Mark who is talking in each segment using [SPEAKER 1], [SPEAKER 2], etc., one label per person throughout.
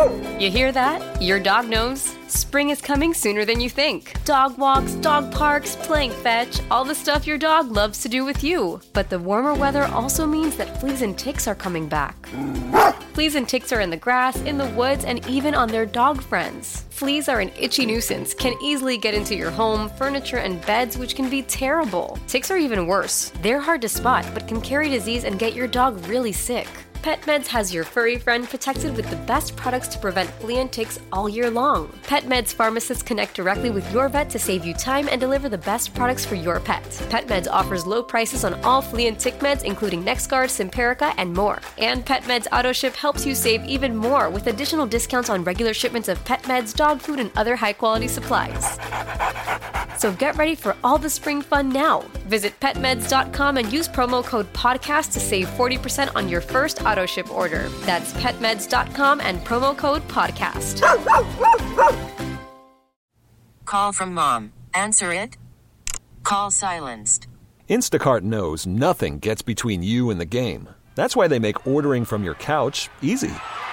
[SPEAKER 1] You hear that? Your dog knows. Spring is coming sooner than you think. Dog walks, dog parks, playing fetch, all the stuff your dog loves to do with you. But the warmer weather also means that fleas and ticks are coming back. Fleas and ticks are in the grass, in the woods, and even on their dog friends. Fleas are an itchy nuisance, can easily get into your home, furniture, and beds, which can be terrible. Ticks are even worse. They're hard to spot, but can carry disease and get your dog really sick. PetMeds has your furry friend protected with the best products to prevent flea and ticks all year long. PetMeds pharmacists connect directly with your vet to save you time and deliver the best products for your pet. PetMeds offers low prices on all flea and tick meds, including NexGard, Simparica, and more. And PetMeds AutoShip helps you save even more with additional discounts on regular shipments of pet meds, dog food, and other high-quality supplies. So get ready for all the spring fun now. Visit petmeds.com and use promo code PODCAST to save 40% on your first AutoShip order. That's petmeds.com and promo code PODCAST.
[SPEAKER 2] Call from mom. Answer it. Call silenced.
[SPEAKER 3] Instacart knows nothing gets between you and the game. That's why they make ordering from your couch easy.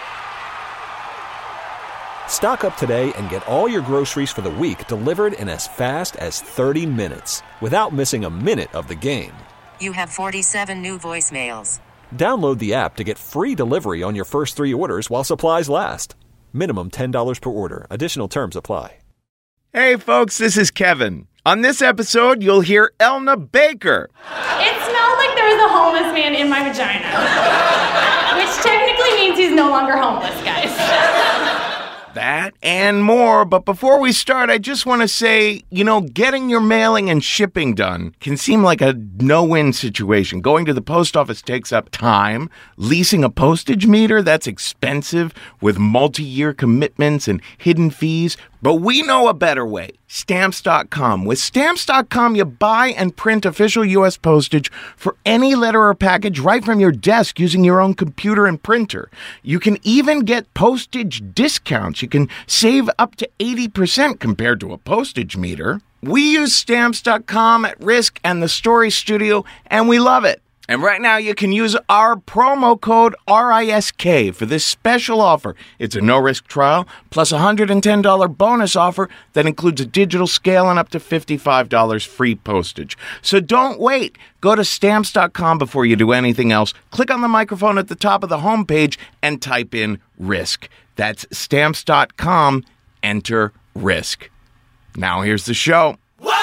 [SPEAKER 3] Stock up today and get all your groceries for the week delivered in as fast as 30 minutes without missing a minute of the game.
[SPEAKER 2] You have 47 new voicemails.
[SPEAKER 3] Download the app to get free delivery on your first 3 orders while supplies last. Minimum $10 per order. Additional terms apply.
[SPEAKER 4] Hey folks, this is Kevin. On this episode, you'll hear Elna Baker.
[SPEAKER 5] It smelled like there was a homeless man in my vagina. Which technically means he's no longer homeless, guys.
[SPEAKER 4] That and more, but before we start, I just want to say, getting your mailing and shipping done can seem like a no-win situation. Going to the post office takes up time. Leasing a postage meter, that's expensive with multi-year commitments and hidden fees. But we know a better way. Stamps.com. With Stamps.com, you buy and print official U.S. postage for any letter or package right from your desk using your own computer and printer. You can even get postage discounts. You can save up to 80% compared to a postage meter. We use Stamps.com at Risk and the Story Studio, and we love it. And right now, you can use our promo code RISK for this special offer. It's a no-risk trial, plus a $110 bonus offer that includes a digital scale and up to $55 free postage. So don't wait. Go to Stamps.com before you do anything else. Click on the microphone at the top of the homepage and type in RISK. That's Stamps.com. Enter RISK. Now here's the show.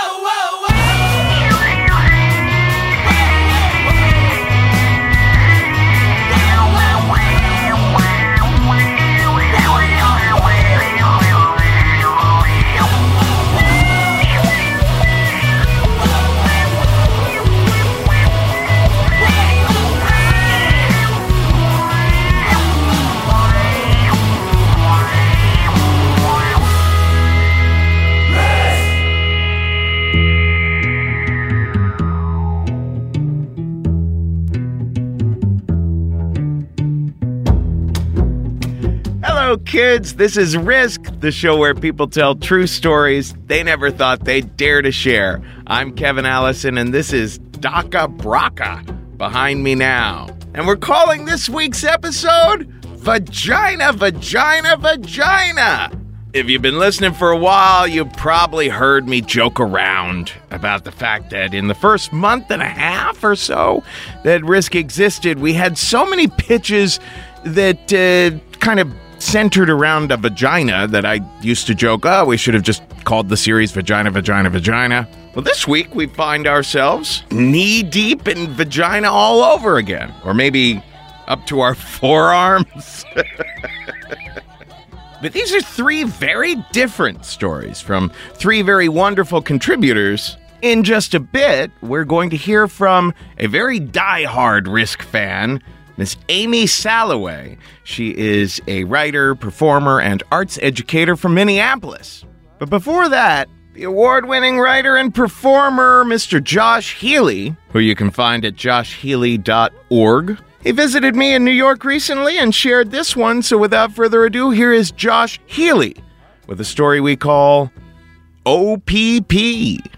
[SPEAKER 4] Hello, kids. This is Risk, the show where people tell true stories they never thought they'd dare to share. I'm Kevin Allison, and this is Daka Braka behind me now. And we're calling this week's episode Vagina, Vagina, Vagina. If you've been listening for a while, you've probably heard me joke around about the fact that in the first month and a half or so that Risk existed, we had so many pitches that kind of centered around a vagina that I used to joke, we should have just called the series Vagina, Vagina, Vagina. Well, this week we find ourselves knee-deep in vagina all over again. Or maybe up to our forearms. But these are 3 very different stories from 3 very wonderful contributors. In just a bit, we're going to hear from a very die-hard Risk fan, Miss Amy Salloway. She is a writer, performer, and arts educator from Minneapolis. But before that, the award-winning writer and performer, Mr. Josh Healy, who you can find at joshhealy.org. He visited me in New York recently and shared this one, so without further ado, here is Josh Healy with a story we call OPP.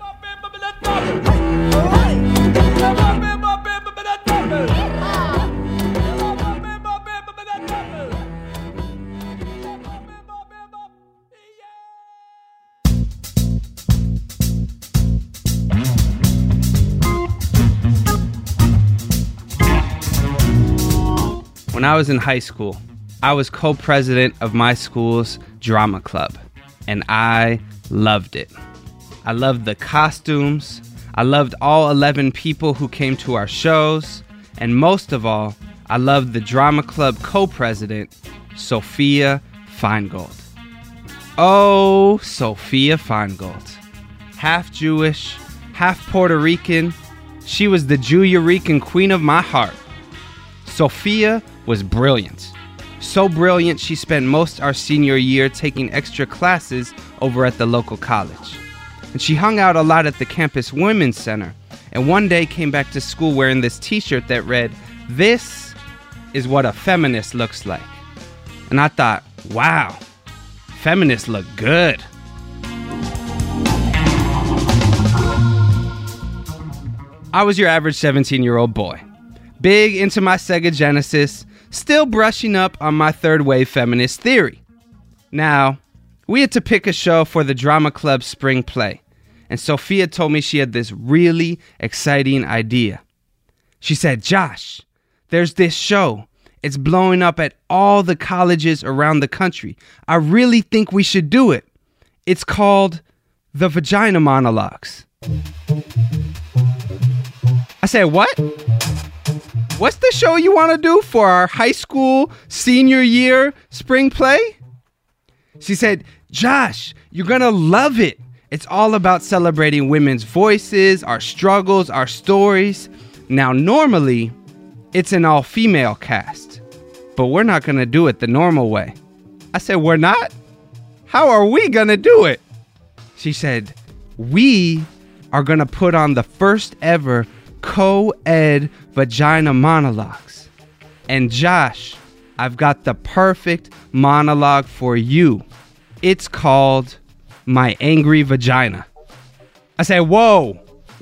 [SPEAKER 6] When I was in high school, I was co-president of my school's drama club, and I loved it. I loved the costumes. I loved all 11 people who came to our shows. And most of all, I loved the drama club co-president, Sophia Feingold. Oh, Sophia Feingold. Half Jewish, half Puerto Rican. She was the Jew-Rican queen of my heart. Sophia was brilliant. So brilliant, she spent most our senior year taking extra classes over at the local college. And she hung out a lot at the campus women's center, and one day came back to school wearing this t-shirt that read, "This is what a feminist looks like." And I thought, wow, feminists look good. I was your average 17-year-old boy, big into my Sega Genesis, still brushing up on my third wave feminist theory. Now, we had to pick a show for the drama club spring play, and Sophia told me she had this really exciting idea. She said, "Josh, there's this show. It's blowing up at all the colleges around the country. I really think we should do it. It's called The Vagina Monologues." I said, "What? What's the show you want to do for our high school senior year spring play?" She said, "Josh, you're going to love it. It's all about celebrating women's voices, our struggles, our stories. Now, normally, it's an all-female cast, but we're not going to do it the normal way." I said, "We're not? How are we going to do it?" She said, "We are going to put on the first ever co-ed vagina monologues. And Josh, I've got the perfect monologue for you. It's called My Angry Vagina." I said, whoa.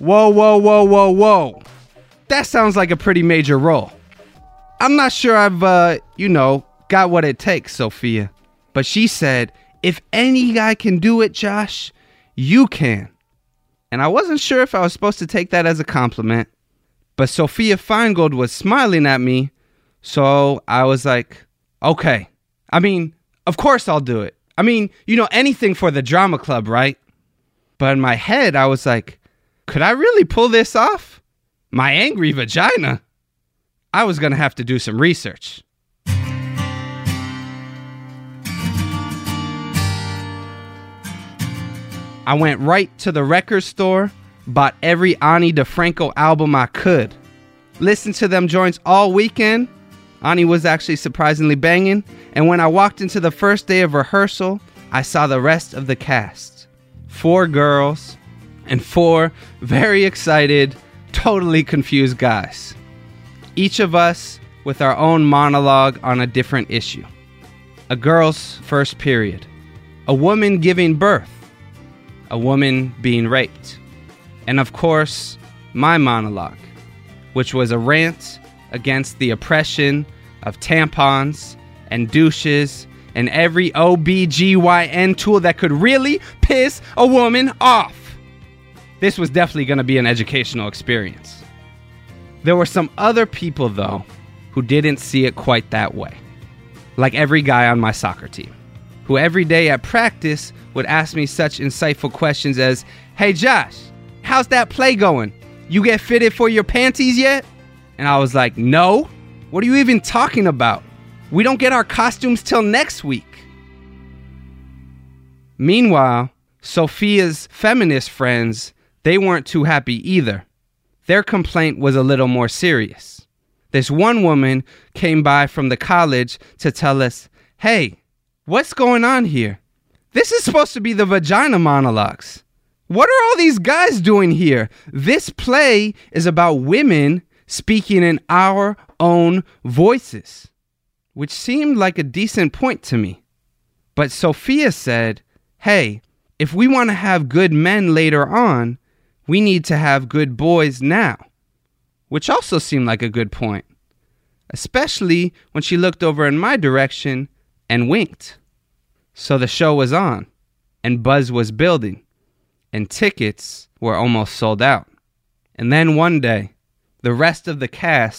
[SPEAKER 6] That sounds like a pretty major role. I'm not sure I've, got what it takes, Sophia. But she said, "If any guy can do it, Josh, you can." And I wasn't sure if I was supposed to take that as a compliment. But Sophia Feingold was smiling at me, so I was like, okay. I mean, of course I'll do it. I mean, anything for the drama club, right? But in my head, I was like, could I really pull this off? My angry vagina? I was going to have to do some research. I went right to the record store, bought every Ani DeFranco album I could. Listened to them joints all weekend. Ani was actually surprisingly banging. And when I walked into the first day of rehearsal, I saw the rest of the cast. 4 girls and 4 very excited, totally confused guys. Each of us with our own monologue on a different issue. A girl's first period. A woman giving birth. A woman being raped. And of course, my monologue, which was a rant against the oppression of tampons and douches and every OBGYN tool that could really piss a woman off. This was definitely going to be an educational experience. There were some other people, though, who didn't see it quite that way. Like every guy on my soccer team, who every day at practice would ask me such insightful questions as, "Hey Josh, how's that play going? You get fitted for your panties yet?" And I was like, "No, what are you even talking about? We don't get our costumes till next week." Meanwhile, Sophia's feminist friends, they weren't too happy either. Their complaint was a little more serious. This one woman came by from the college to tell us, "Hey, what's going on here? This is supposed to be the vagina monologues. What are all these guys doing here? This play is about women speaking in our own voices." Which seemed like a decent point to me. But Sophia said, "Hey, if we want to have good men later on, we need to have good boys now." Which also seemed like a good point. Especially when she looked over in my direction and winked. So the show was on, and buzz was building, and tickets were almost sold out. And then one day, the rest of the cast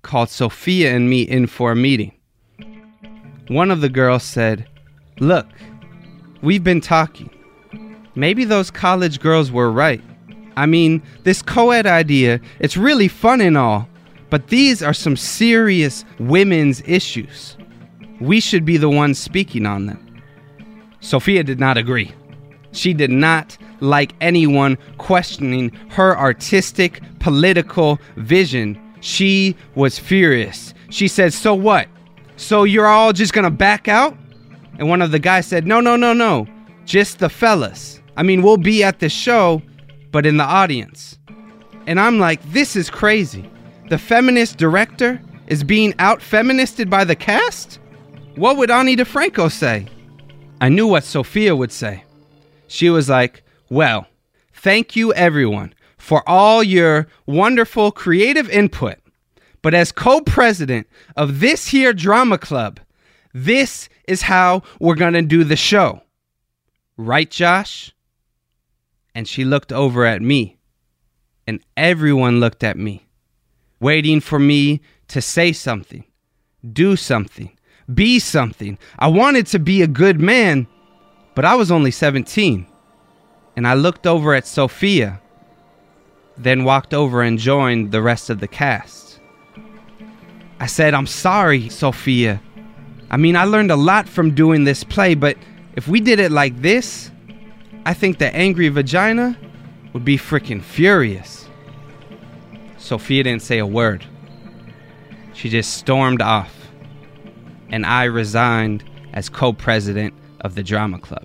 [SPEAKER 6] called Sophia and me in for a meeting. One of the girls said, "Look, we've been talking. Maybe those college girls were right. I mean, this co-ed idea, it's really fun and all, but these are some serious women's issues. We should be the ones speaking on them." Sophia did not agree. She did not like anyone questioning her artistic, political vision. She was furious. She said, "So what? So you're all just gonna back out?" And one of the guys said, No. Just the fellas. I mean, we'll be at the show, but in the audience." And I'm like, this is crazy. The feminist director is being out-feministed by the cast? What would Ani DeFranco say? I knew what Sophia would say. She was like, "Well, thank you everyone for all your wonderful creative input. But as co-president of this here drama club, this is how we're gonna do the show. Right, Josh?" And she looked over at me, and everyone looked at me, waiting for me to say something, do something, be something. I wanted to be a good man, but I was only 17. And I looked over at Sophia, then walked over and joined the rest of the cast. I said, "I'm sorry, Sophia. I mean, I learned a lot from doing this play, but if we did it like this, I think the angry vagina would be freaking furious." Sophia didn't say a word. She just stormed off, and I resigned as co-president of the drama club.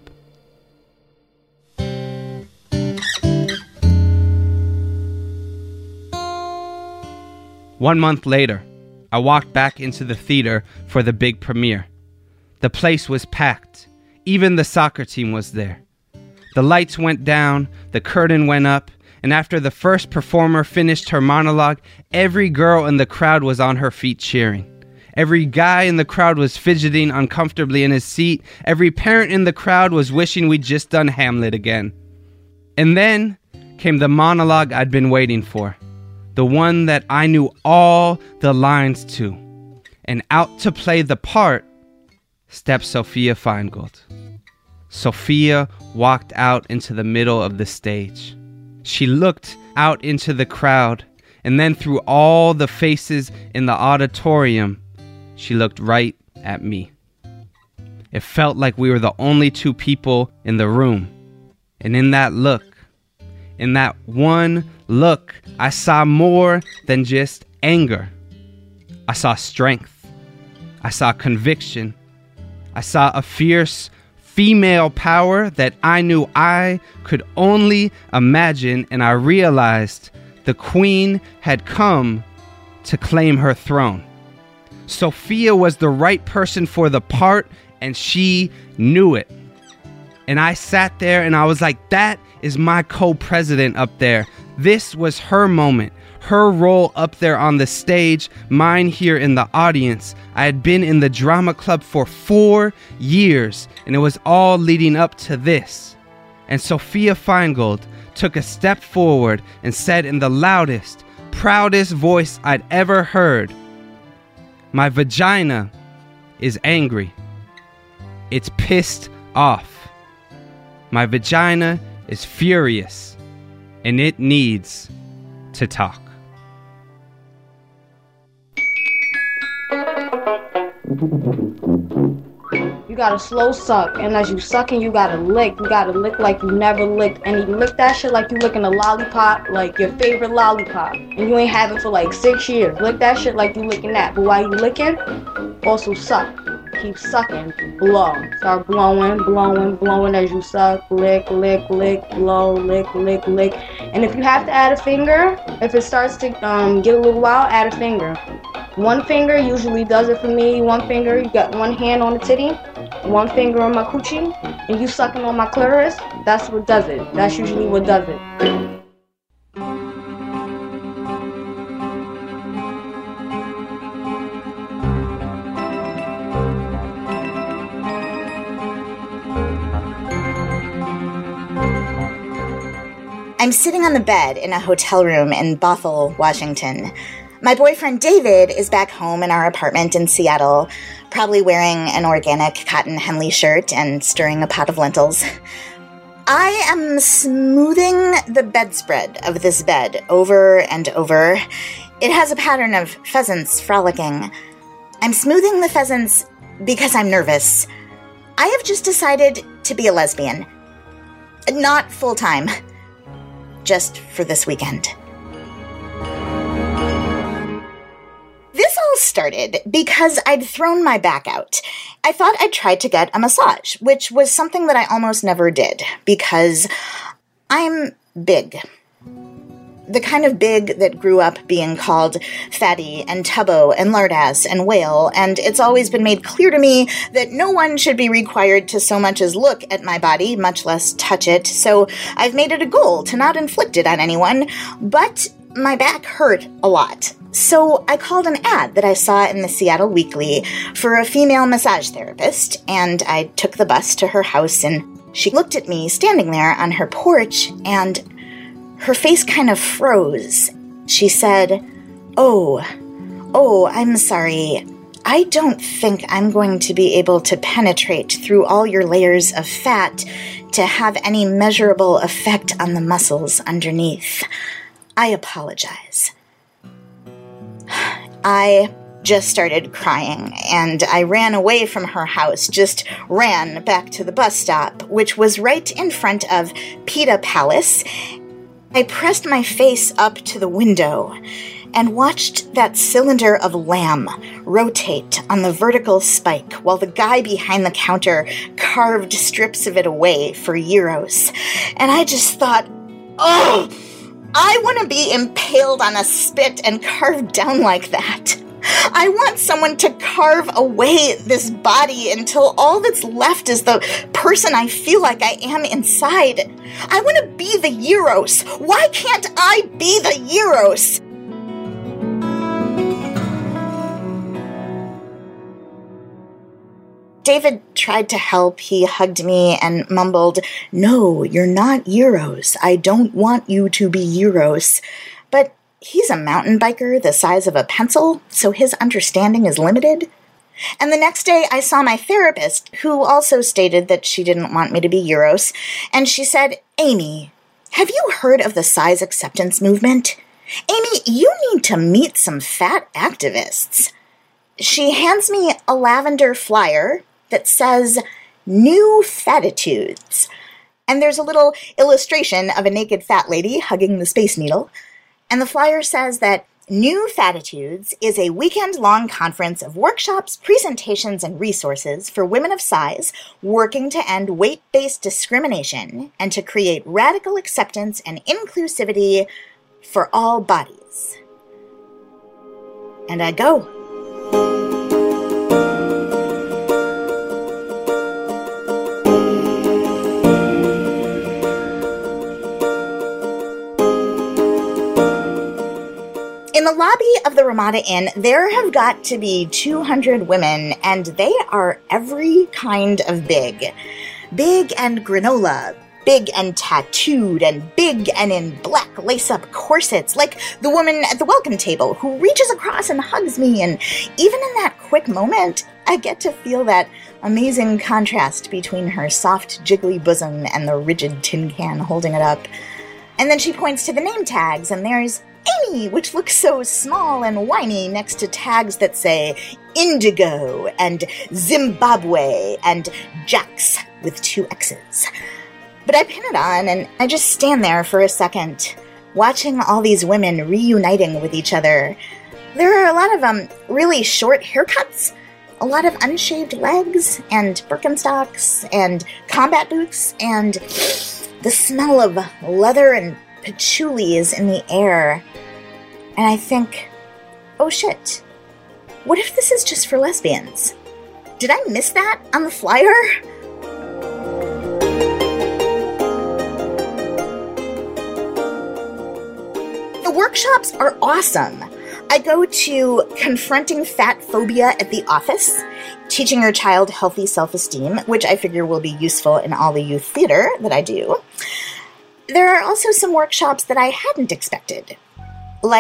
[SPEAKER 6] One month later, I walked back into the theater for the big premiere. The place was packed. Even the soccer team was there. The lights went down, the curtain went up, and after the first performer finished her monologue, every girl in the crowd was on her feet cheering. Every guy in the crowd was fidgeting uncomfortably in his seat. Every parent in the crowd was wishing we'd just done Hamlet again. And then came the monologue I'd been waiting for. The one that I knew all the lines to. And out to play the part stepped Sophia Feingold. Sophia walked out into the middle of the stage. She looked out into the crowd, and then through all the faces in the auditorium, she looked right at me. It felt like we were the only two people in the room. And in that look, in that one look, I saw more than just anger. I saw strength. I saw conviction. I saw a fierce female power that I knew I could only imagine, and I realized the queen had come to claim her throne. Sophia was the right person for the part, and she knew it. And I sat there and I was like, that is my co-president up there. This was her moment, her role up there on the stage, mine here in the audience. I had been in the drama club for 4 years, and it was all leading up to this. And Sophia Feingold took a step forward and said in the loudest, proudest voice I'd ever heard, "My vagina is angry. It's pissed off. My vagina is furious, and it needs to talk."
[SPEAKER 7] You gotta slow suck, and as you sucking, you gotta lick. You gotta lick like you never licked, and you lick that shit like you licking a lollipop, like your favorite lollipop, and you ain't had it for like 6 years. Lick that shit like you licking that, but while you licking, also suck. Keep sucking, blow. Start blowing as you suck. Lick, blow, lick. And if you have to add a finger, if it starts to get a little wild, add a finger. One finger usually does it for me. One finger, you got one hand on the titty, one finger on my coochie, and you sucking on my clitoris, that's what does it. That's usually what does it.
[SPEAKER 8] I'm sitting on the bed in a hotel room in Bothell, Washington. My boyfriend David is back home in our apartment in Seattle, probably wearing an organic cotton Henley shirt and stirring a pot of lentils. I am smoothing the bedspread of this bed over and over. It has a pattern of pheasants frolicking. I'm smoothing the pheasants because I'm nervous. I have just decided to be a lesbian. Not full-time. Just for this weekend. This all started because I'd thrown my back out. I thought I'd try to get a massage, which was something that I almost never did, because I'm big. The kind of big that grew up being called fatty and tubbo and lardass and whale, and it's always been made clear to me that no one should be required to so much as look at my body, much less touch it, so I've made it a goal to not inflict it on anyone, but my back hurt a lot. So I called an ad that I saw in the Seattle Weekly for a female massage therapist, and I took the bus to her house, and she looked at me standing there on her porch, and her face kind of froze. She said, Oh, I'm sorry. I don't think I'm going to be able to penetrate through all your layers of fat to have any measurable effect on the muscles underneath. I apologize. I just started crying, and I ran away from her house, just ran back to the bus stop, which was right in front of Pita Palace. I pressed my face up to the window and watched that cylinder of lamb rotate on the vertical spike while the guy behind the counter carved strips of it away for gyros. And I just thought, oh, I want to be impaled on a spit and carved down like that. I want someone to carve away this body until all that's left is the person I feel like I am inside. I want to be the gyros. Why can't I be the gyros? David tried to help. He hugged me and mumbled, No, you're not gyros. I don't want you to be gyros. But he's a mountain biker the size of a pencil, so his understanding is limited. And the next day I saw my therapist, who also stated that she didn't want me to be gyros, and she said, Amy, have you heard of the size acceptance movement? Amy, you need to meet some fat activists. She hands me a lavender flyer that says, New Fatitudes. And there's a little illustration of a naked fat lady hugging the Space Needle. And the flyer says that New Fatitudes is a weekend-long conference of workshops, presentations, and resources for women of size working to end weight-based discrimination and to create radical acceptance and inclusivity for all bodies. And I go. In the lobby of the Ramada Inn, there have got to be 200 women, and they are every kind of big. Big and granola, big and tattooed, and big and in black lace-up corsets, like the woman at the welcome table who reaches across and hugs me, and even in that quick moment, I get to feel that amazing contrast between her soft, jiggly bosom and the rigid tin can holding it up. And then she points to the name tags, and there's Amy, which looks so small and whiny next to tags that say Indigo and Zimbabwe and Jax with 2 X's. But I pin it on and I just stand there for a second, watching all these women reuniting with each other. There are a lot of really short haircuts, a lot of unshaved legs, and Birkenstocks, and combat boots, and the smell of leather and patchouli is in the air. And I think, oh shit, what if this is just for lesbians? Did I miss that on the flyer? The workshops are awesome. I go to Confronting Fat Phobia at the Office, teaching your child healthy self-esteem, which I figure will be useful in all the youth theater that I do. There are also some workshops that I hadn't expected, like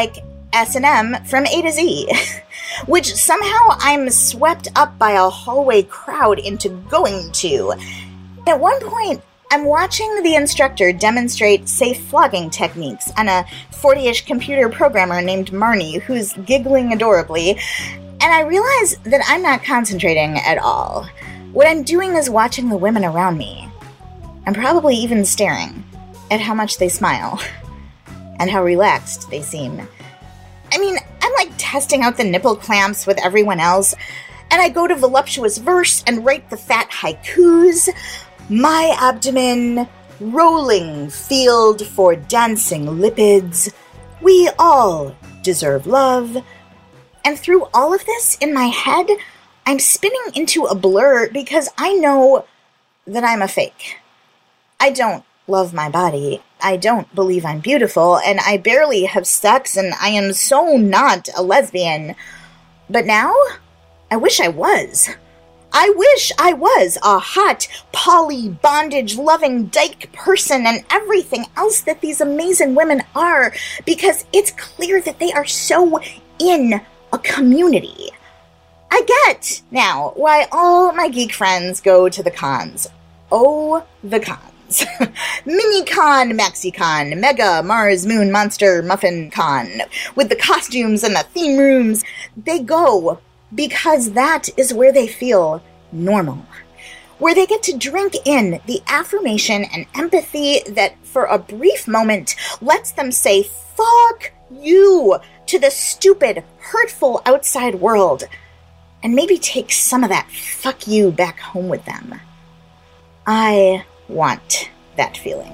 [SPEAKER 8] S&M from A to Z, which somehow I'm swept up by a hallway crowd into going to. At one point, I'm watching the instructor demonstrate safe flogging techniques on a 40-ish computer programmer named Marnie, who's giggling adorably, and I realize that I'm not concentrating at all. What I'm doing is watching the women around me. I'm probably even staring at how much they smile and how relaxed they seem. I mean, I'm like testing out the nipple clamps with everyone else, and I go to voluptuous verse and write the fat haikus. My abdomen, rolling field for dancing lipids. We all deserve love. And through all of this in my head, I'm spinning into a blur because I know that I'm a fake. I don't love my body. I don't believe I'm beautiful, and I barely have sex, and I am so not a lesbian. But now, I wish I was. I wish I was a hot, poly, bondage-loving dyke person and everything else that these amazing women are, because it's clear that they are so in a community. I get now why all my geek friends go to the cons. Oh, the cons. Mini-con, Maxi-con, Mega, Mars, Moon, Monster, Muffin-con. With the costumes and the theme rooms, they go because that is where they feel normal. Where they get to drink in the affirmation and empathy that for a brief moment lets them say, fuck you, to the stupid, hurtful outside world. And maybe take some of that fuck you back home with them. I want that feeling.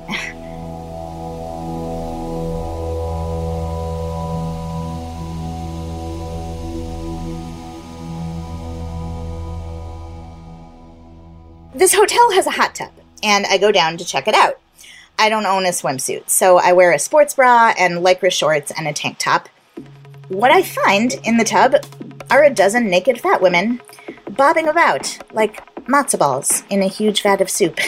[SPEAKER 8] This hotel has a hot tub, and I go down to check it out. I don't own a swimsuit, so I wear a sports bra and lycra shorts and a tank top. What I find in the tub are a dozen naked fat women bobbing about like matzo balls in a huge vat of soup.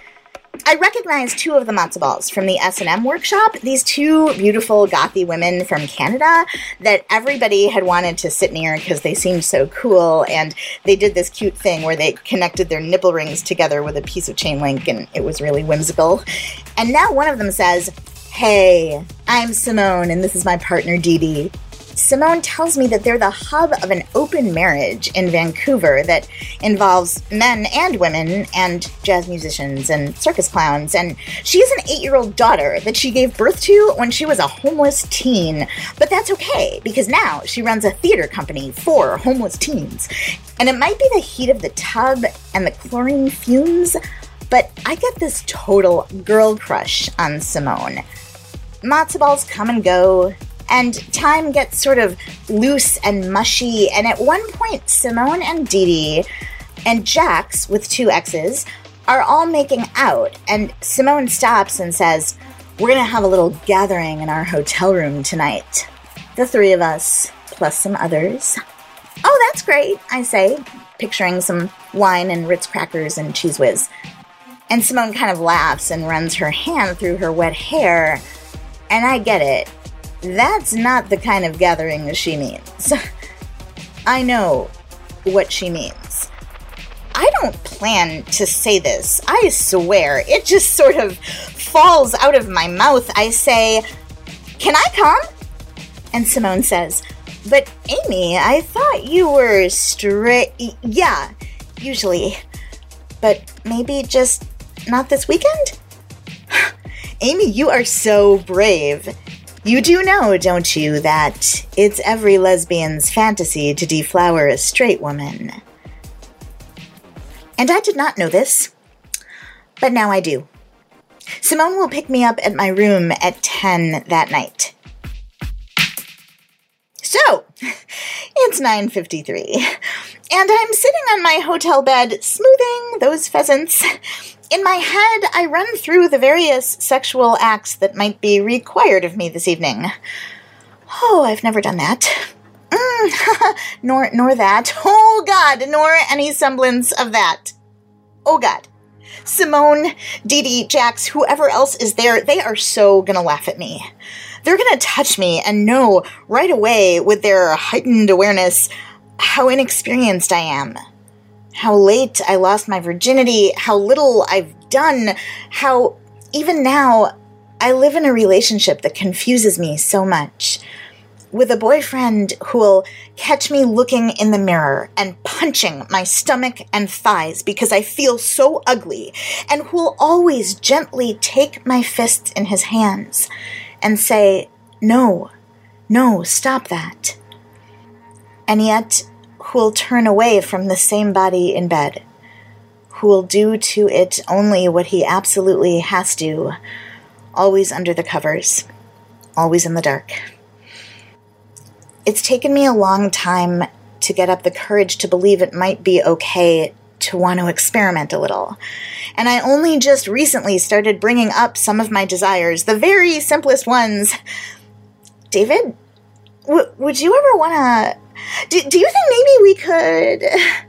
[SPEAKER 8] I recognize two of the matzo balls from the S&M workshop, these two beautiful gothy women from Canada that everybody had wanted to sit near because they seemed so cool, and they did this cute thing where they connected their nipple rings together with a piece of chain link, and it was really whimsical. And now one of them says, "Hey, I'm Simone, and this is my partner Dee Dee." Simone tells me that they're the hub of an open marriage in Vancouver that involves men and women and jazz musicians and circus clowns, and she has an 8-year-old daughter that she gave birth to when she was a homeless teen. But that's okay, because now she runs a theater company for homeless teens. And it might be the heat of the tub and the chlorine fumes, but I get this total girl crush on Simone. Matzo balls come and go, and time gets sort of loose and mushy, and at one point, Simone and Dee Dee and Jax, with 2 X's, are all making out, and Simone stops and says, "We're gonna have a little gathering in our hotel room tonight. The 3 of us, plus some others." "Oh, that's great," I say, picturing some wine and Ritz crackers and Cheese Whiz. And Simone kind of laughs and runs her hand through her wet hair, and I get it. That's not the kind of gathering she means. I know what she means. I don't plan to say this. I swear. It just sort of falls out of my mouth. I say, "Can I come?" And Simone says, "But Amy, I thought you were straight." "Yeah, usually. But maybe just not this weekend?" "Amy, you are so brave. You do know, don't you, that it's every lesbian's fantasy to deflower a straight woman." And I did not know this, but now I do. Simone will pick me up at my room at 10 that night. So, it's 9:53, and I'm sitting on my hotel bed, smoothing those pheasants. In my head, I run through the various sexual acts that might be required of me this evening. Oh, I've never done that. Nor that. Oh, God, nor any semblance of that. Oh, God. Simone, Dee Dee, Jax, whoever else is there, they are so gonna laugh at me. They're gonna touch me and know right away with their heightened awareness how inexperienced I am. How late I lost my virginity, how little I've done, how even now I live in a relationship that confuses me so much. With a boyfriend who will catch me looking in the mirror and punching my stomach and thighs because I feel so ugly, and who will always gently take my fists in his hands and say, no, stop that. And yet, who will turn away from the same body in bed, who will do to it only what he absolutely has to, always under the covers, always in the dark. It's taken me a long time to get up the courage to believe it might be okay to want to experiment a little. And I only just recently started bringing up some of my desires, the very simplest ones. David, would you ever want to... Do you think maybe we could...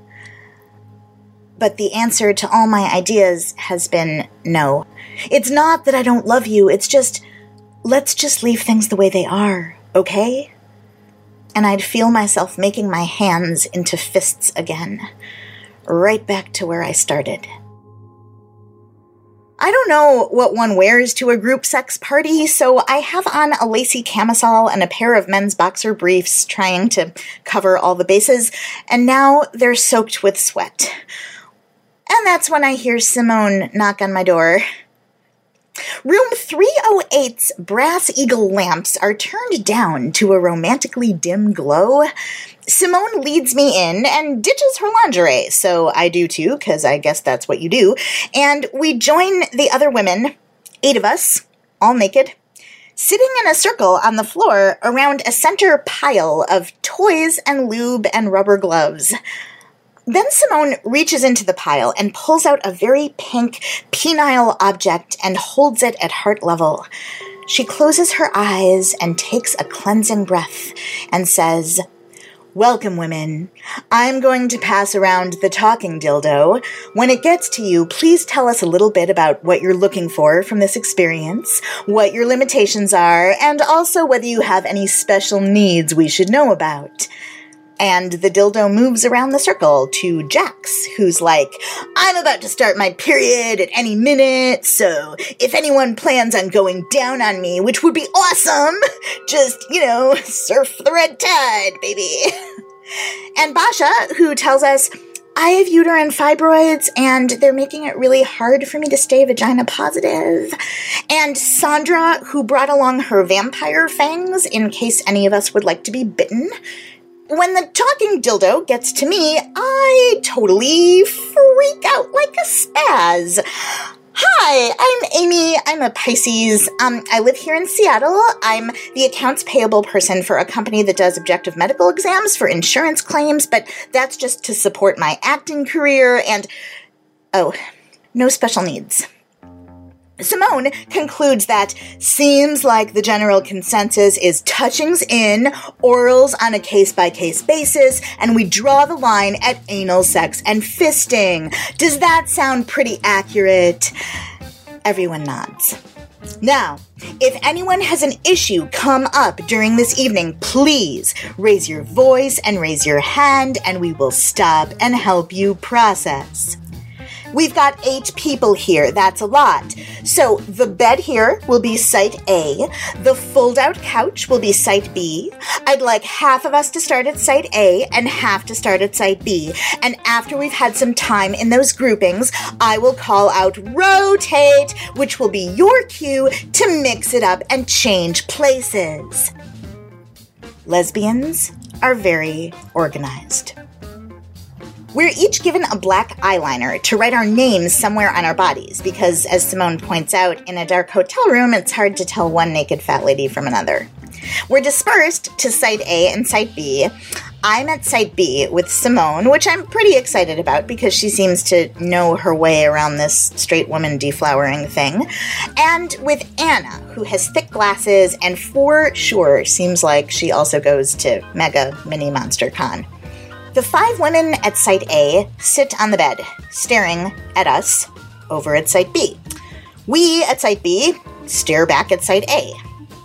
[SPEAKER 8] But the answer to all my ideas has been no. It's not that I don't love you, it's just, let's just leave things the way they are, okay? And I'd feel myself making my hands into fists again, right back to where I started. I don't know what one wears to a group sex party, so I have on a lacy camisole and a pair of men's boxer briefs trying to cover all the bases, and now they're soaked with sweat. And that's when I hear Simone knock on my door. Room 308's brass eagle lamps are turned down to a romantically dim glow. Simone leads me in and ditches her lingerie, so I do too, because I guess that's what you do, and we join the other women, 8 of us, all naked, sitting in a circle on the floor around a center pile of toys and lube and rubber gloves. Then Simone reaches into the pile and pulls out a very pink, penile object and holds it at heart level. She closes her eyes and takes a cleansing breath and says, "Welcome, women. I'm going to pass around the talking dildo. When it gets to you, please tell us a little bit about what you're looking for from this experience, what your limitations are, and also whether you have any special needs we should know about." And the dildo moves around the circle to Jax, who's like, "I'm about to start my period at any minute, so if anyone plans on going down on me, which would be awesome, just, surf the red tide, baby." And Basha, who tells us, "I have uterine fibroids, and they're making it really hard for me to stay vagina positive." And Sandra, who brought along her vampire fangs in case any of us would like to be bitten. When the talking dildo gets to me, I totally freak out like a spaz. "Hi, I'm Amy. I'm a Pisces. I live here in Seattle. I'm the accounts payable person for a company that does objective medical exams for insurance claims, but that's just to support my acting career and... oh, no special needs." Simone concludes that seems like the general consensus is touchings in, orals on a case-by-case basis, and we draw the line at anal sex and fisting. Does that sound pretty accurate? Everyone nods. Now, if anyone has an issue come up during this evening, please raise your voice and raise your hand, and we will stop and help you process. We've got 8 people here. That's a lot. So the bed here will be site A. The fold-out couch will be site B. I'd like half of us to start at site A and half to start at site B. And after we've had some time in those groupings, I will call out rotate, which will be your cue to mix it up and change places. Lesbians are very organized. We're each given a black eyeliner to write our names somewhere on our bodies because, as Simone points out, in a dark hotel room, it's hard to tell one naked fat lady from another. We're dispersed to Site A and Site B. I'm at Site B with Simone, which I'm pretty excited about because she seems to know her way around this straight woman deflowering thing. And with Anna, who has thick glasses and for sure seems like she also goes to Mega Mini Monster Con. The 5 women at Site A sit on the bed, staring at us over at Site B. We at Site B stare back at Site A.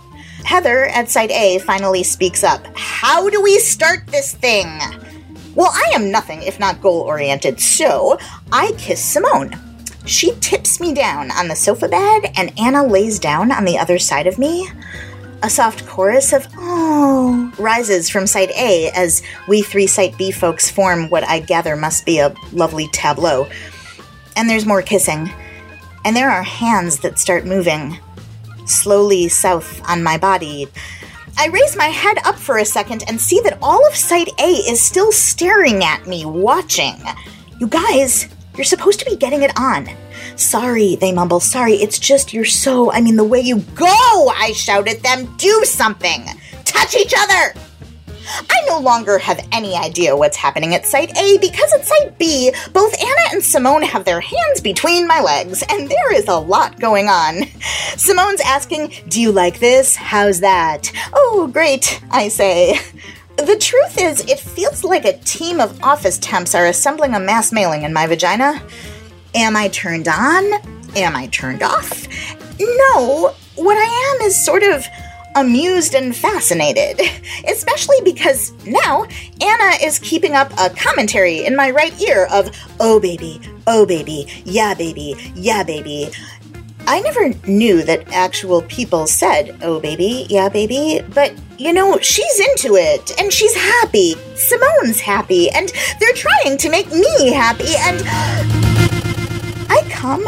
[SPEAKER 8] Heather at Site A finally speaks up. How do we start this thing? Well, I am nothing if not goal-oriented, so I kiss Simone. She tips me down on the sofa bed, and Anna lays down on the other side of me. A soft chorus of "oh" rises from Site A as we three Site B folks form what I gather must be a lovely tableau. And there's more kissing. And there are hands that start moving, slowly south on my body. I raise my head up for a second and see that all of Site A is still staring at me, watching. You guys, you're supposed to be getting it on. Sorry, they mumble. Sorry, it's just the way you go, I shout at them. Do something. Touch each other. I no longer have any idea what's happening at Site A because at Site B, both Anna and Simone have their hands between my legs, and there is a lot going on. Simone's asking, do you like this? How's that? Oh, great, I say. The truth is, it feels like a team of office temps are assembling a mass mailing in my vagina. Am I turned on? Am I turned off? No, what I am is sort of amused and fascinated, especially because now Anna is keeping up a commentary in my right ear of, oh baby, yeah baby, yeah baby. I never knew that actual people said, oh baby, yeah baby, but she's into it, and she's happy. Simone's happy, and they're trying to make me happy, and I come.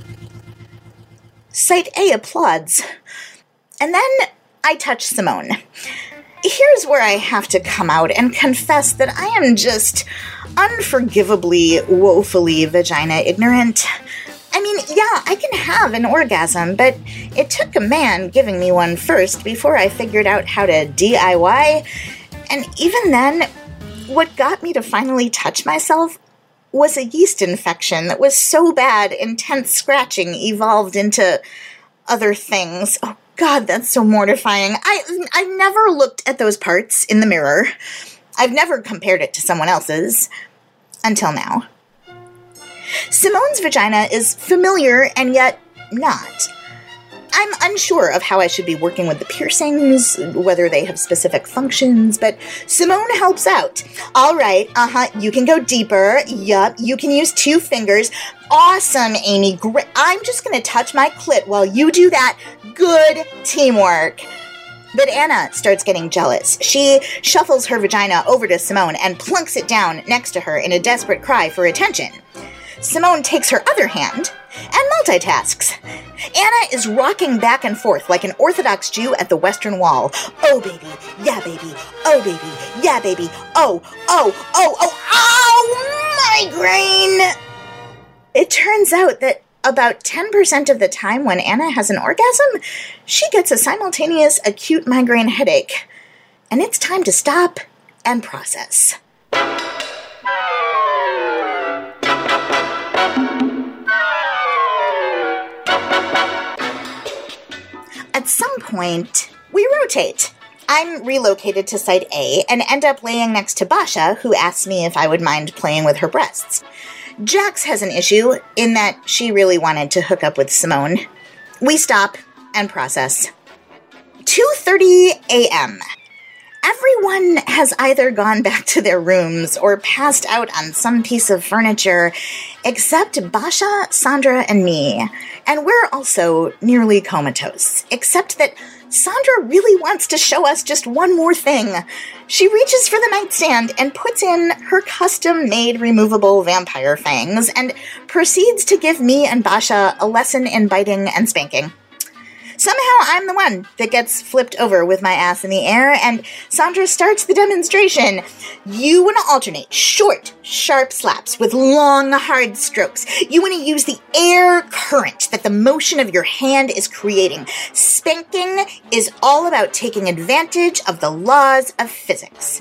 [SPEAKER 8] Site A applauds. And then I touch Simone. Here's where I have to come out and confess that I am just unforgivably, woefully vagina ignorant. I mean, yeah, I can have an orgasm, but it took a man giving me one first before I figured out how to DIY. And even then, what got me to finally touch myself was a yeast infection that was so bad, intense scratching evolved into other things. Oh, God, that's so mortifying. I've never looked at those parts in the mirror. I've never compared it to someone else's. Until now. Simone's vagina is familiar and yet not. I'm unsure of how I should be working with the piercings, whether they have specific functions, but Simone helps out. All right, you can go deeper. Yup, you can use 2 fingers. Awesome, Amy. Great. I'm just going to touch my clit while you do that. Good teamwork. But Anna starts getting jealous. She shuffles her vagina over to Simone and plunks it down next to her in a desperate cry for attention. Simone takes her other hand and multitasks. Anna is rocking back and forth like an Orthodox Jew at the Western Wall. Oh, baby, yeah, baby, oh, baby, yeah, baby, oh, migraine! It turns out that about 10% of the time when Anna has an orgasm, she gets a simultaneous acute migraine headache. And it's time to stop and process. At some point, we rotate. I'm relocated to Site A and end up laying next to Basha, who asks me if I would mind playing with her breasts. Jax has an issue in that she really wanted to hook up with Simone. We stop and process. 2:30 a.m. Everyone has either gone back to their rooms or passed out on some piece of furniture, except Basha, Sandra, and me. And we're also nearly comatose, except that Sandra really wants to show us just one more thing. She reaches for the nightstand and puts in her custom-made removable vampire fangs and proceeds to give me and Basha a lesson in biting and spanking. Somehow I'm the one that gets flipped over with my ass in the air, and Sandra starts the demonstration. You want to alternate short, sharp slaps with long, hard strokes. You want to use the air current that the motion of your hand is creating. Spanking is all about taking advantage of the laws of physics.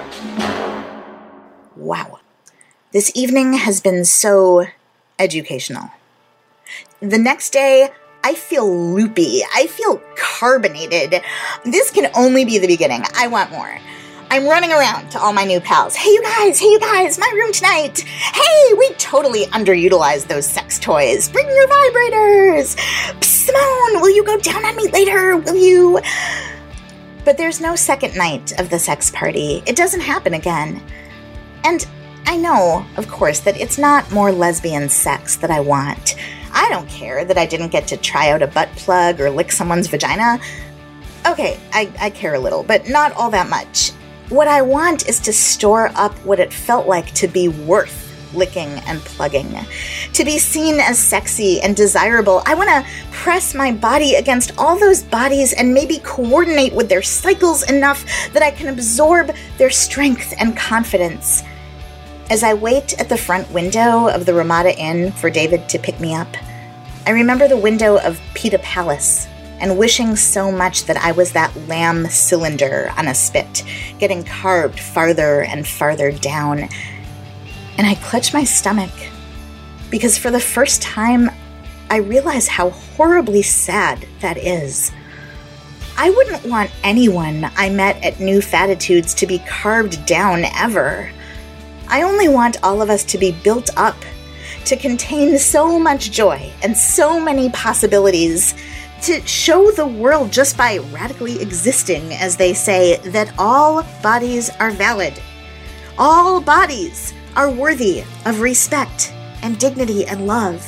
[SPEAKER 8] Wow. This evening has been so educational. The next day, I feel loopy. I feel carbonated. This can only be the beginning. I want more. I'm running around to all my new pals. Hey you guys, my room tonight. Hey, we totally underutilized those sex toys. Bring your vibrators. Simone, will you go down on me later? Will you? But there's no second night of the sex party. It doesn't happen again. And I know, of course, that it's not more lesbian sex that I want. I don't care that I didn't get to try out a butt plug or lick someone's vagina. Okay, I care a little, but not all that much. What I want is to store up what it felt like to be worth licking and plugging. To be seen as sexy and desirable, I want to press my body against all those bodies and maybe coordinate with their cycles enough that I can absorb their strength and confidence. As I wait at the front window of the Ramada Inn for David to pick me up, I remember the window of Pita Palace and wishing so much that I was that lamb cylinder on a spit, getting carved farther and farther down. And I clutch my stomach, because for the first time, I realize how horribly sad that is. I wouldn't want anyone I met at New Fatitudes to be carved down ever. I only want all of us to be built up, to contain so much joy and so many possibilities, to show the world just by radically existing, as they say, that all bodies are valid. All bodies are worthy of respect and dignity and love.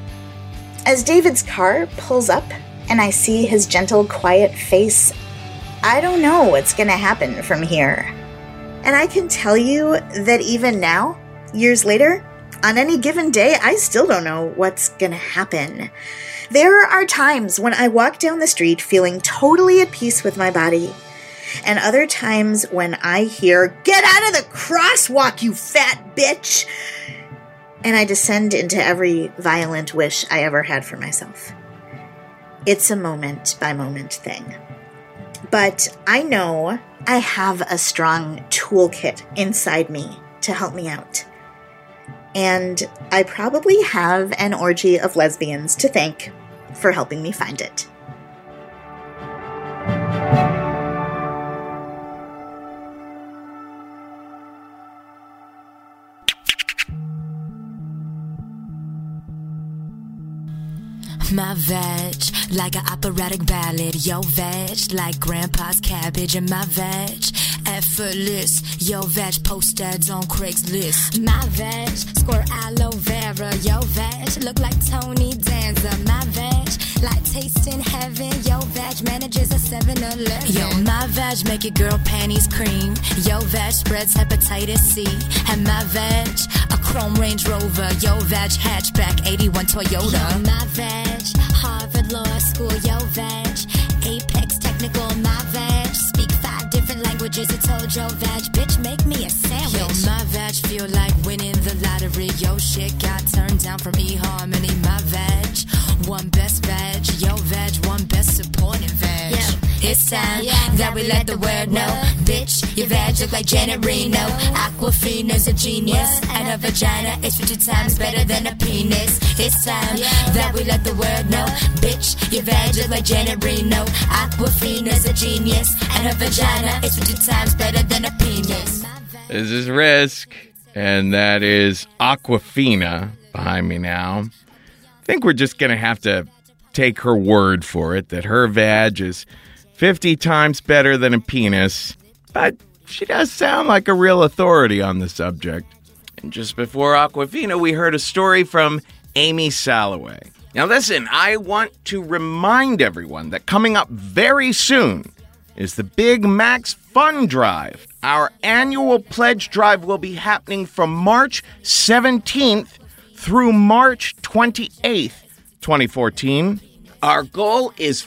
[SPEAKER 8] As David's car pulls up and I see his gentle, quiet face, I don't know what's going to happen from here. And I can tell you that even now, years later, on any given day, I still don't know what's going to happen. There are times when I walk down the street feeling totally at peace with my body, and other times when I hear, "Get out of the crosswalk, you fat bitch!" and I descend into every violent wish I ever had for myself. It's a moment-by-moment thing. But I know I have a strong toolkit inside me to help me out. And I probably have an orgy of lesbians to thank for helping me find it.
[SPEAKER 9] My veg, like an operatic ballad. Yo veg, like grandpa's cabbage. And my veg, effortless. Yo veg, post ads on Craigslist. My veg, squirt aloe vera. Yo veg, look like Tony Danza. My veg, like tasting heaven. Yo veg, manages a 7-Eleven. Yo, my veg, make your girl panties cream. Yo veg, spreads hepatitis C. And my veg, a chrome Range Rover. Yo veg, hatchback 81 Toyota. Yo, my veg, Harvard Law School, yo veg, Apex Technical, my veg, speak 5 different languages, it's Tojo veg, bitch, make me a sandwich. Yo, my veg, feel like winning the lottery, yo, shit got turned down from eHarmony, my veg, one best veg, yo veg, one best supporting veg. Yeah. It's time that we let the world know, bitch, your veg look like Janet Reno. Aquafina's a genius, and her vagina is 50 times better than a penis. It's time that we let the world know, bitch, your veg look like Janet Reno. Aquafina's a genius, and her vagina is 50 times better than a penis.
[SPEAKER 4] This is Risk, and that is Aquafina behind me now. I think we're just going to have to take her word for it, that her vag is 50 times better than a penis, but she does sound like a real authority on the subject. And just before Aquafina, we heard a story from Amy Salloway. Now listen, I want to remind everyone that coming up very soon is the Big Max Fun Drive. Our annual pledge drive will be happening from March 17th through March 28th, 2014. Our goal is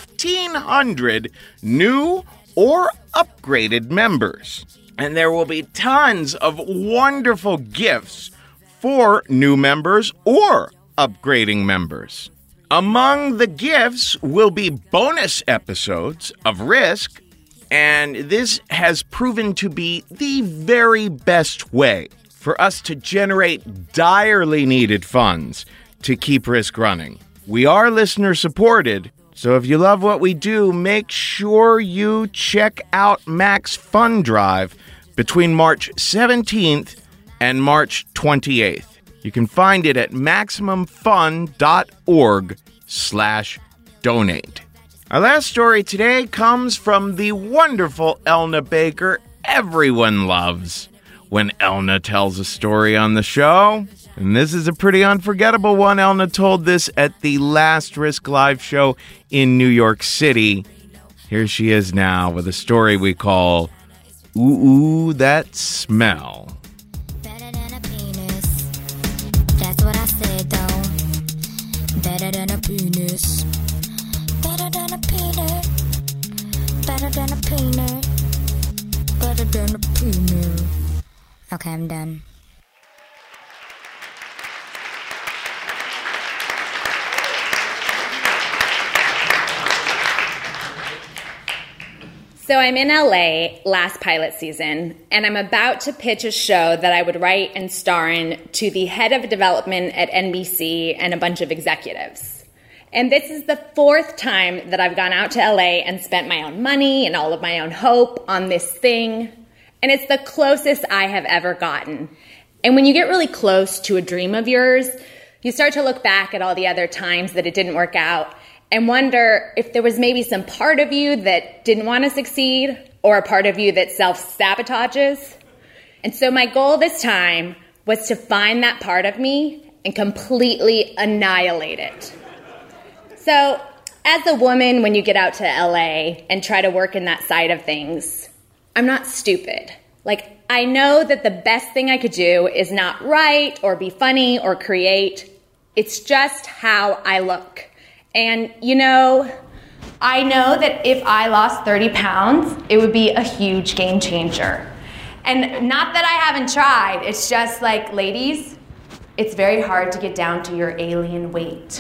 [SPEAKER 4] 1,500 new or upgraded members. And there will be tons of wonderful gifts for new members or upgrading members. Among the gifts will be bonus episodes of Risk, and this has proven to be the very best way for us to generate direly needed funds to keep Risk running. We are listener supported, so if you love what we do, make sure you check out Max Fun Drive between March 17th and March 28th. You can find it at MaximumFun.org/donate. Our last story today comes from the wonderful Elna Baker everyone loves when Elna tells a story on the show. And this is a pretty unforgettable one. Elna told this at the Last Risk Live show in New York City. Here she is now with a story we call Ooh, That Smell.
[SPEAKER 9] Better than a penis. That's what I said, though. Better than a penis. Better than a penis. Better than a penis. Better than a penis. Okay, I'm done.
[SPEAKER 10] So I'm in LA last pilot season, and I'm about to pitch a show that I would write and star in to the head of development at NBC and a bunch of executives. And this is the 4th time that I've gone out to LA and spent my own money and all of my own hope on this thing. And it's the closest I have ever gotten. And when you get really close to a dream of yours, you start to look back at all the other times that it didn't work out and wonder if there was maybe some part of you that didn't want to succeed or a part of you that self-sabotages. And so my goal this time was to find that part of me and completely annihilate it. So as a woman, when you get out to LA and try to work in that side of things, I'm not stupid. Like, I know that the best thing I could do is not write or be funny or create. It's just how I look. And, you know, I know that if I lost 30 pounds, it would be a huge game changer. And not that I haven't tried, it's just like, ladies, it's very hard to get down to your alien weight.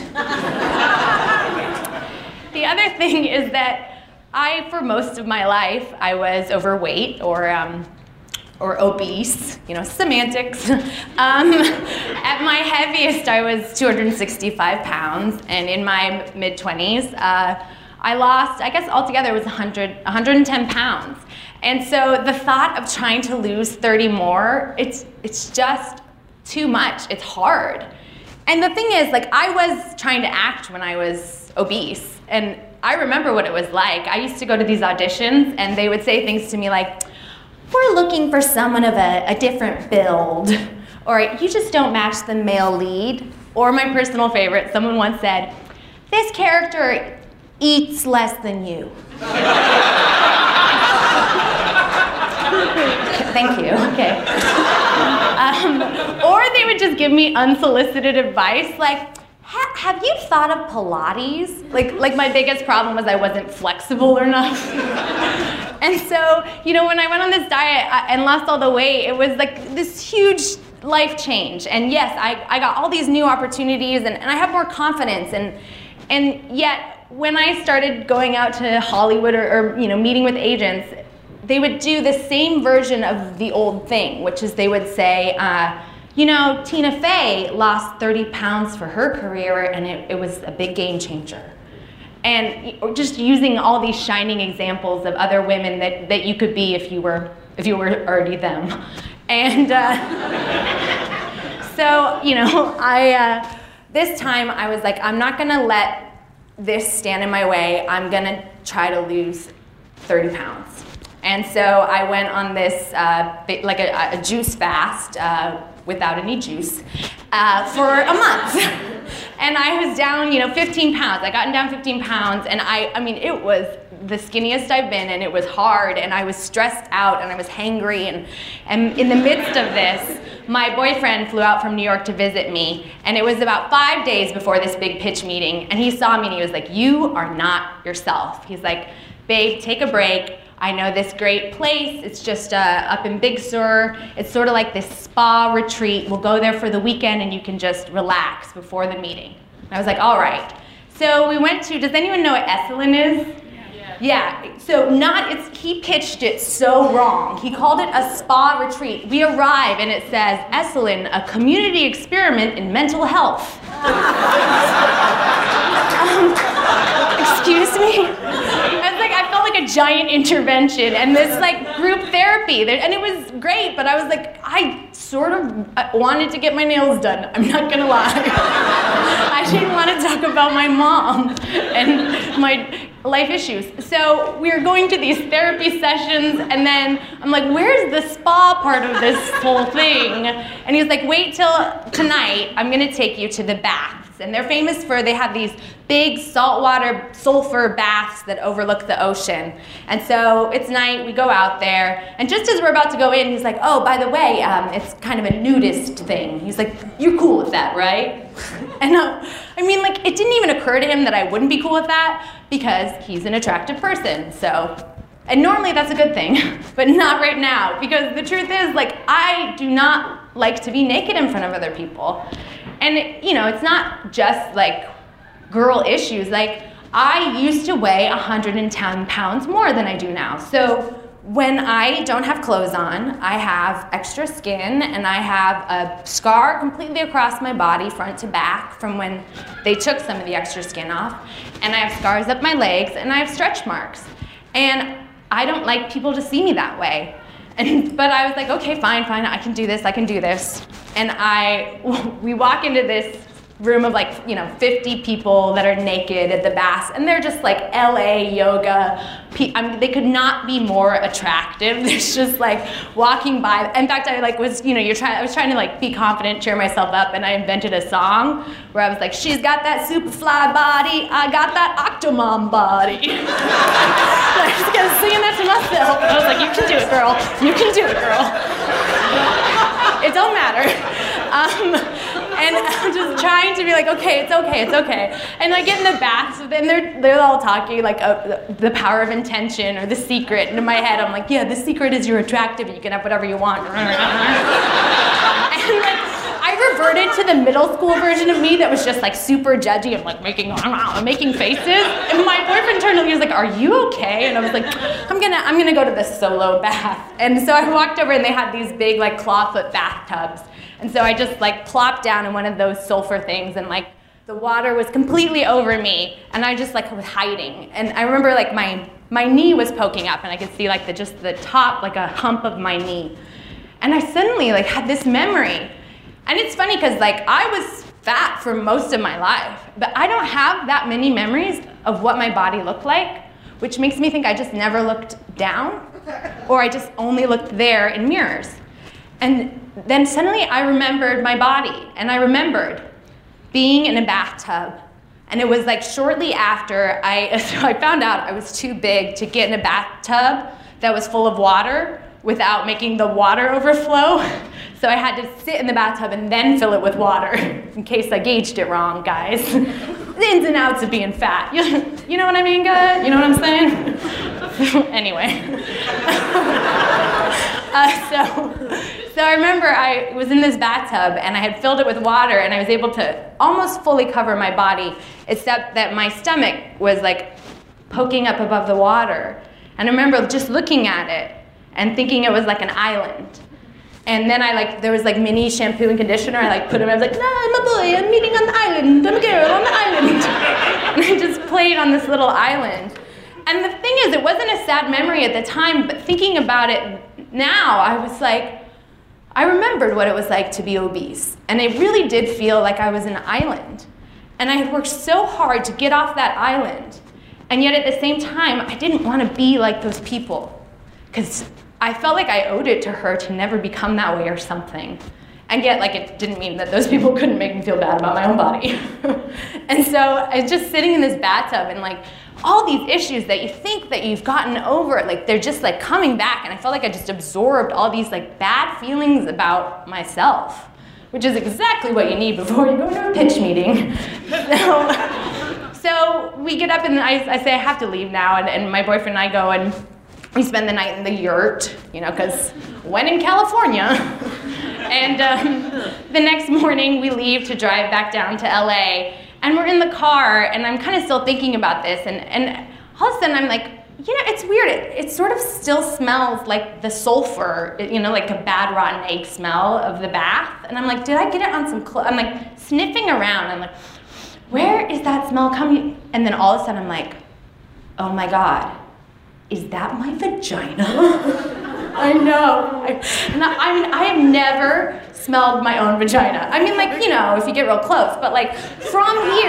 [SPEAKER 10] The other thing is that for most of my life, I was overweight or obese, semantics. At my heaviest, I was 265 pounds, and in my mid-20s, I lost, I guess altogether it was 110 pounds. And so the thought of trying to lose 30 more, it's just too much. It's hard. And the thing is, I was trying to act when I was obese, and I remember what it was like. I used to go to these auditions, and they would say things to me like, we're looking for someone of a different build, or you just don't match the male lead. Or my personal favorite, someone once said, this character eats less than you. Thank you, okay. Or they would just give me unsolicited advice, like, have you thought of Pilates? Like my biggest problem was I wasn't flexible enough. And so, when I went on this diet and lost all the weight, it was like this huge life change. And yes, I got all these new opportunities and I have more confidence. And yet, when I started going out to Hollywood or meeting with agents, they would do the same version of the old thing, which is they would say, Tina Fey lost 30 pounds for her career and it was a big game changer. And just using all these shining examples of other women that you could be if you were already them. And so, this time I was like, I'm not gonna let this stand in my way. I'm gonna try to lose 30 pounds. And so I went on this, a juice fast, without any juice, for a month. And I was down, 15 pounds. I gotten down 15 pounds, and I mean, it was the skinniest I've been, and it was hard, and I was stressed out, and I was hangry, and in the midst of this, my boyfriend flew out from New York to visit me, and it was about 5 days before this big pitch meeting, and he saw me, and he was like, you are not yourself. He's like, babe, take a break. I know this great place. It's just up in Big Sur. It's sort of like this spa retreat. We'll go there for the weekend and you can just relax before the meeting. And I was like, all right. So we went to, does anyone know what Esalen is? Yeah. So he pitched it so wrong. He called it a spa retreat. We arrive and it says, Esalen, a community experiment in mental health. Excuse me? I felt like a giant intervention and this group therapy, and it was great, but I was like, I sort of wanted to get my nails done, I'm not gonna lie. I didn't want to talk about my mom and my
[SPEAKER 5] life issues. So we were going to these therapy sessions, and then I'm like, where's the spa part of this whole thing? And he was like, wait till tonight, I'm gonna take you to the baths. And they're famous for, they have these big saltwater sulfur baths that overlook the ocean. And so it's night, we go out there, and just as we're about to go in, he's like, oh, by the way, it's kind of a nudist thing. He's like, you're cool with that, right? And I mean, like, it didn't even occur to him that I wouldn't be cool with that because he's an attractive person, so. And normally that's a good thing, but not right now, because the truth is, like, I do not like to be naked in front of other people. And, you know, it's not just, like, girl issues. Like, I used to weigh 110 pounds more than I do now. So when I don't have clothes on, I have extra skin, and I have a scar completely across my body, front to back, from when they took some of the extra skin off. And I have scars up my legs, and I have stretch marks. And I don't like people to see me that way. But I was like, okay, fine, I can do this. And we walk into this room of, like, 50 people that are naked at the baths, and they're just like LA yoga. They could not be more attractive. There's just like walking by. In fact, I was trying to like be confident, cheer myself up, and I invented a song where I was like, she's got that superfly body, I got that Octomom body. I was just singing that to myself. I was like, you can do it, girl. You can do it, girl. It don't matter. And I'm just trying to be like, okay, it's okay. And I get in the baths, and they're all talking like the power of intention or the secret. And in my head, I'm like, yeah, the secret is you're attractive. You can have whatever you want. And like, I reverted to the middle school version of me that was just like super judgy and like making faces. And my boyfriend turned to me and was like, are you okay? And I was like, I'm gonna go to the solo bath. And so I walked over, and they had these big like clawfoot bathtubs. And so I just like plopped down in one of those sulfur things, and like the water was completely over me, and I just like was hiding. And I remember like my knee was poking up, and I could see like the top, like a hump of my knee. And I suddenly like had this memory. And it's funny because like I was fat for most of my life, but I don't have that many memories of what my body looked like, which makes me think I just never looked down, or I just only looked there in mirrors. And then suddenly I remembered my body, and I remembered being in a bathtub. And it was like shortly after I found out I was too big to get in a bathtub that was full of water without making the water overflow. So I had to sit in the bathtub and then fill it with water, in case I gauged it wrong, guys. The ins and outs of being fat. You know what I mean, guys? You know what I'm saying? Anyway. So I remember I was in this bathtub, and I had filled it with water, and I was able to almost fully cover my body, except that my stomach was like poking up above the water. And I remember just looking at it and thinking it was like an island. And then there was like mini shampoo and conditioner. I like put them. I was like, nah, I'm a boy. I'm meeting on the island. I'm a girl on the island. And I just played on this little island. And the thing is, it wasn't a sad memory at the time, but thinking about it now, I was like, I remembered what it was like to be obese. And it really did feel like I was an island. And I had worked so hard to get off that island. And yet at the same time, I didn't want to be like those people. Because I felt like I owed it to her to never become that way or something. And yet, like, it didn't mean that those people couldn't make me feel bad about my own body. And so I was just sitting in this bathtub, and like, all these issues that you think that you've gotten over, like, they're just like coming back. And I felt like I just absorbed all these like bad feelings about myself, which is exactly what you need before you go to a pitch meeting. So we get up, and I say I have to leave now, and my boyfriend and I go, and we spend the night in the yurt, because when in California. And the next morning we leave to drive back down to LA, and we're in the car, and I'm kind of still thinking about this, and all of a sudden I'm like, it's weird. It sort of still smells like the sulfur, like a bad rotten egg smell of the bath. And I'm like, did I get it on some clothes? I'm like sniffing around. I'm like, where is that smell coming? And then all of a sudden I'm like, oh my God, is that my vagina? I know. I have never smelled my own vagina. I mean, like, if you get real close, but like from here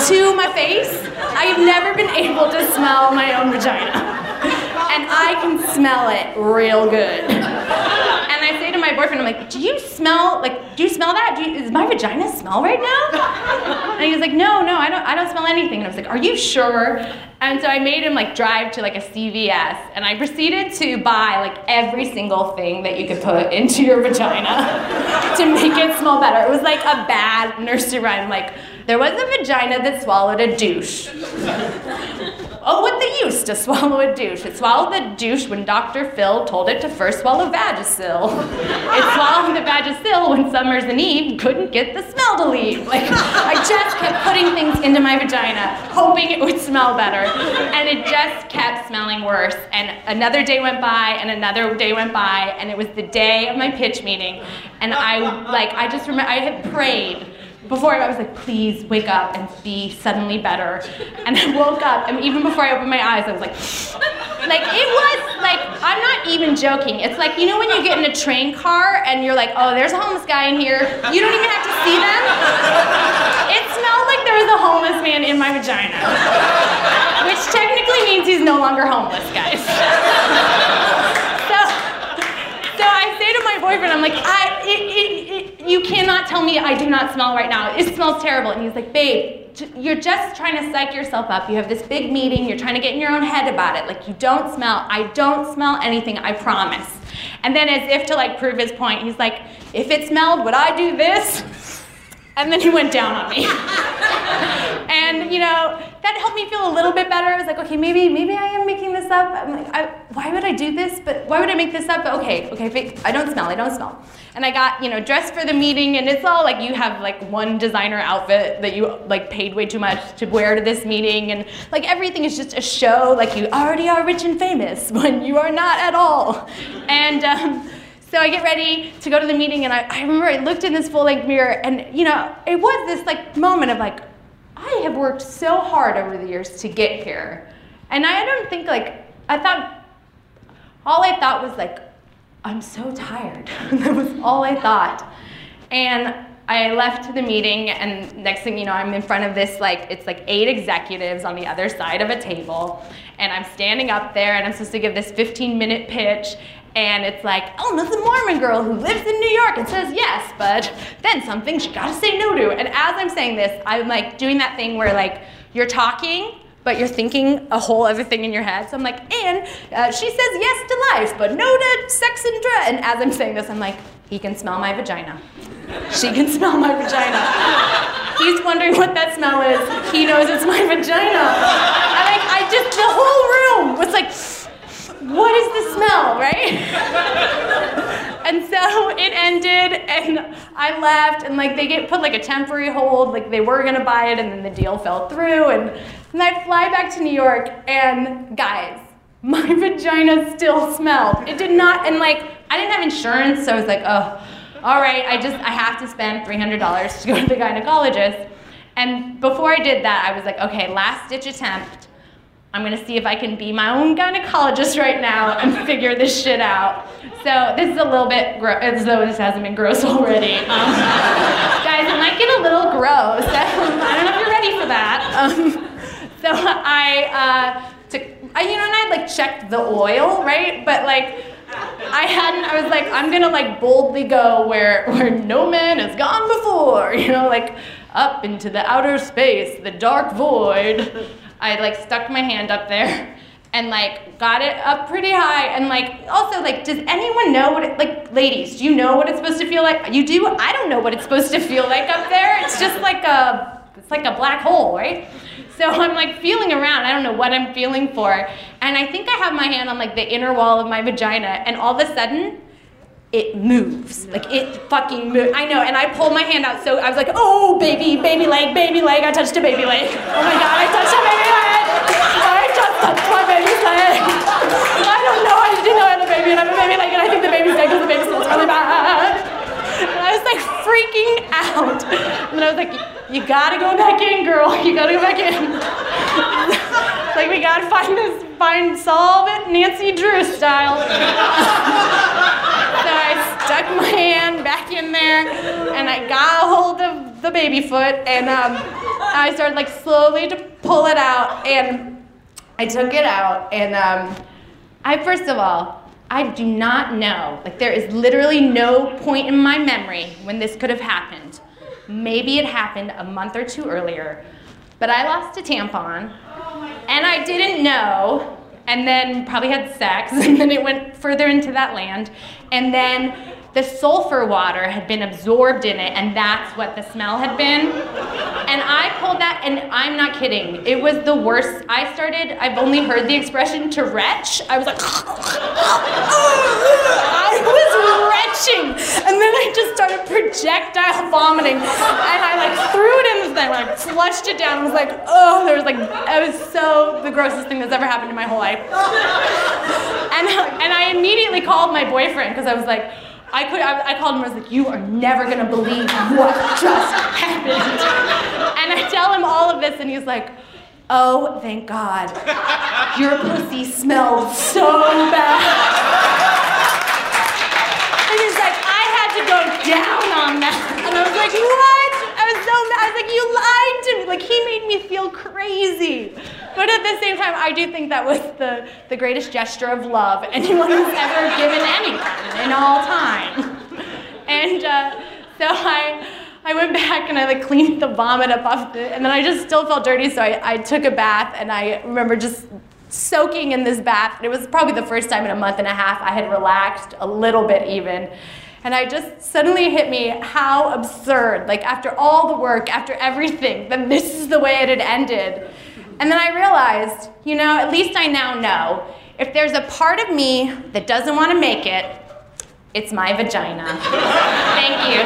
[SPEAKER 5] to my face. I've never been able to smell my own vagina. And I can smell it real good. And I say to my boyfriend, I'm like, do you smell that? Does my vagina smell right now? And he's like, no, I don't smell anything. And I was like, are you sure? And so I made him like drive to like a CVS, and I proceeded to buy like every single thing that you could put into your vagina to make it smell better. It was like a bad nursery rhyme, like, there was a vagina that swallowed a douche. Oh, what they used to swallow a douche. It swallowed the douche when Dr. Phil told it to first swallow Vagisil. It swallowed the Vagisil when Summers and Eve couldn't get the smell to leave. Like, I just kept putting things into my vagina, hoping it would smell better. And it just kept smelling worse. And another day went by, and another day went by, and it was the day of my pitch meeting. And I just remember, I had prayed. Before I was like, please wake up and be suddenly better. And I woke up, and even before I opened my eyes, I was like, it was like, I'm not even joking. It's like, you know when you get in a train car and you're like, oh, there's a homeless guy in here. You don't even have to see them. It smelled like there was a homeless man in my vagina. Which technically means he's no longer homeless, guys. So I say to my boyfriend, I'm like, you cannot tell me I do not smell right now. It smells terrible. And he's like, babe, you're just trying to psych yourself up. You have this big meeting. You're trying to get in your own head about it. Like, you don't smell. I don't smell anything, I promise. And then as if to like prove his point, he's like, if it smelled, would I do this? And then he went down on me. And, that helped me feel a little bit better. I was like, okay, maybe I am making this up. I'm like, why would I do this? But why would I make this up? But okay, I don't smell. And I got, dressed for the meeting, and it's all like you have like one designer outfit that you like paid way too much to wear to this meeting, and like everything is just a show, like you already are rich and famous when you are not at all. And so I get ready to go to the meeting, and I remember I looked in this full-length mirror, and it was this like moment of like, I have worked so hard over the years to get here. And I don't think all I thought was like, I'm so tired. That was all I thought. And I left the meeting, and next thing you know, I'm in front of this, like, it's like 8 executives on the other side of a table, and I'm standing up there, and I'm supposed to give this 15-minute pitch, and it's like, Elma's a Mormon girl who lives in New York and says yes, but then some things she gotta say no to. And as I'm saying this, I'm like doing that thing where like you're talking, but you're thinking a whole other thing in your head. So I'm like, and she says yes to life, but no to sex and drugs. And as I'm saying this, I'm like, he can smell my vagina. She can smell my vagina. He's wondering what that smell is. He knows it's my vagina. And the whole room was like, what is the smell, right? And so it ended, and I left, and like they put like a temporary hold, like they were gonna buy it, and then the deal fell through, and I fly back to New York, and guys, my vagina still smelled. It did not, and like I didn't have insurance, so I was like, oh, all right, I have to spend $300 to go to the gynecologist. And before I did that, I was like, okay, last ditch attempt. I'm gonna see if I can be my own gynecologist right now and figure this shit out. So this is a little bit as though this hasn't been gross already. Guys, it might get a little gross. I don't know if you're ready for that. So I'd like checked the oil, right? But like, I was like, I'm gonna like boldly go where no man has gone before, like up into the outer space, the dark void. I like stuck my hand up there and like got it up pretty high, and like also like, does anyone know what ladies, do you know what it's supposed to feel like? You do? I don't know what it's supposed to feel like up there. It's just like a black hole, right? So I'm like feeling around, I don't know what I'm feeling for, and I think I have my hand on like the inner wall of my vagina, and all of a sudden, it moves. Like, it fucking moves. I know, and I pulled my hand out, so I was like, oh, baby leg, I touched a baby leg. Oh my God, I touched a baby leg. I just touched my baby's leg. I don't know, I didn't know I had a baby, and I have a baby leg, and I think the baby's dead because the baby smells really bad. And I was like freaking out. And I was like, you gotta go back in, girl. You gotta go back in. Like, we gotta solve it Nancy Drew style. So I stuck my hand back in there, and I got a hold of the baby foot, and I started like slowly to pull it out, and I took it out, and first of all, I do not know. Like, there is literally no point in my memory when this could have happened. Maybe it happened a month or two earlier, but I lost a tampon, and I didn't know, and then probably had sex, and then it went further into that land, and then the sulfur water had been absorbed in it, and that's what the smell had been. And I pulled that, and I'm not kidding. It was the worst. I've only heard the expression to retch. I was like, I was retching. And then I just started projectile vomiting. And I like threw it in this thing, like flushed it down. I was like, oh, it was so the grossest thing that's ever happened in my whole life. And I immediately called my boyfriend, because I was like, I called him and I was like, you are never gonna believe what just happened. And I tell him all of this, and he's like, oh, thank God. Your pussy smelled so bad. And he's like, I had to go down on that. And I was like, what? I was so mad. I was like, you lied to me. Like, he made me feel crazy. But at the same time, I do think that was the greatest gesture of love anyone has ever given anyone in all time. And so I went back and I like cleaned the vomit up off and then I just still felt dirty, so I took a bath, and I remember just soaking in this bath. It was probably the first time in a month and a half I had relaxed a little bit even. And I just suddenly hit me how absurd, like after all the work, after everything, then this is the way it had ended. And then I realized, at least I now know, if there's a part of me that doesn't want to make it, it's my vagina. Thank you.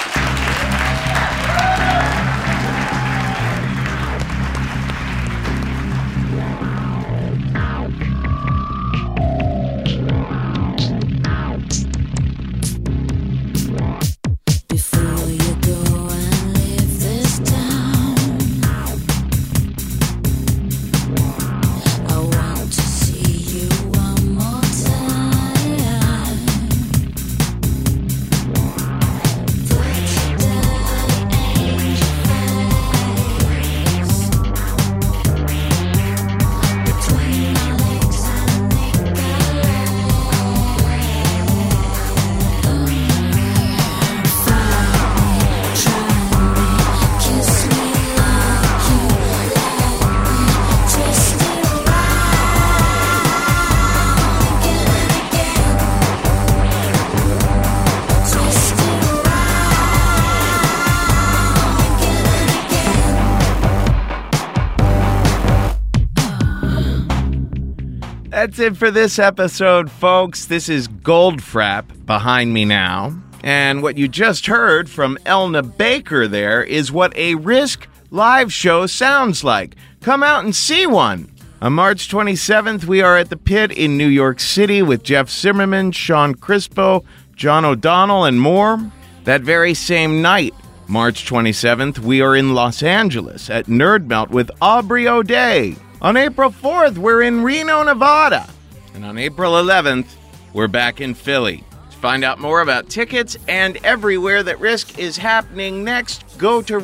[SPEAKER 4] That's it for this episode, folks. This is Goldfrapp behind me now. And what you just heard from Elna Baker there is what a Risk live show sounds like. Come out and see one. On March 27th, we are at the Pit in New York City with Jeff Zimmerman, Sean Crispo, John O'Donnell, and more. That very same night, March 27th, we are in Los Angeles at Nerd Melt with Aubrey O'Day. On April 4th, we're in Reno, Nevada. And on April 11th, we're back in Philly. To find out more about tickets and everywhere that Risk is happening next, go to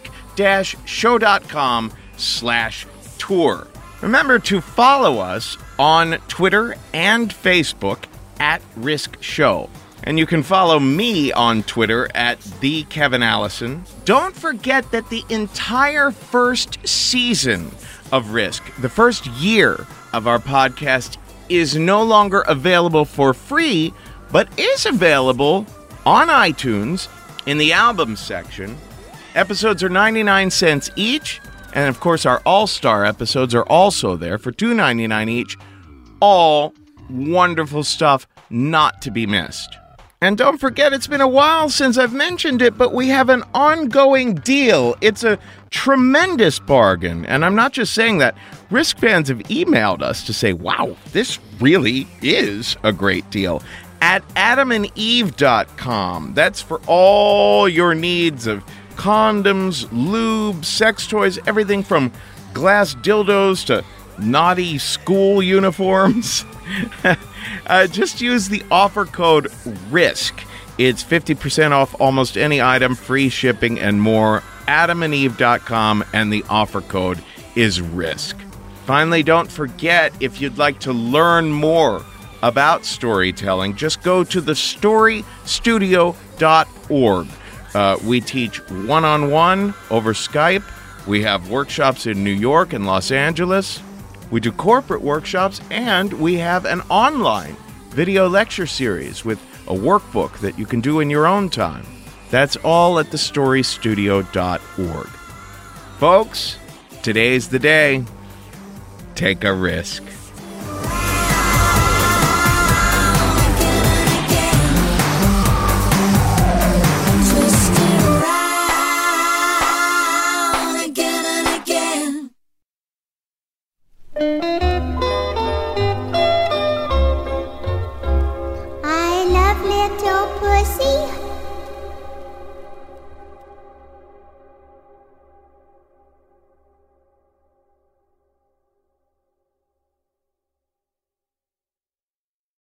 [SPEAKER 4] risk-show.com/tour. Remember to follow us on Twitter and Facebook at Risk Show. And you can follow me on Twitter at @TheKevinAllison. Don't forget that the entire first season of Risk, the first year of our podcast, is no longer available for free, but is available on iTunes in the album section. Episodes are 99 cents each, and of course our All-Star episodes are also there for $2.99 each. All wonderful stuff not to be missed. And don't forget, it's been a while since I've mentioned it, but we have an ongoing deal. It's a tremendous bargain. And I'm not just saying that. Risk fans have emailed us to say, wow, this really is a great deal. At adamandeve.com. That's for all your needs of condoms, lube, sex toys, everything from glass dildos to naughty school uniforms. Just use the offer code RISK. It's 50% off almost any item, free shipping, and more. adamandeve.com, and the offer code is RISK. Finally, don't forget, if you'd like to learn more about storytelling, just go to thestorystudio.org. We teach one-on-one over Skype. We have workshops in New York and Los Angeles. We do corporate workshops, and we have an online video lecture series with a workbook that you can do in your own time. That's all at thestorystudio.org. Folks, today's the day. Take a risk.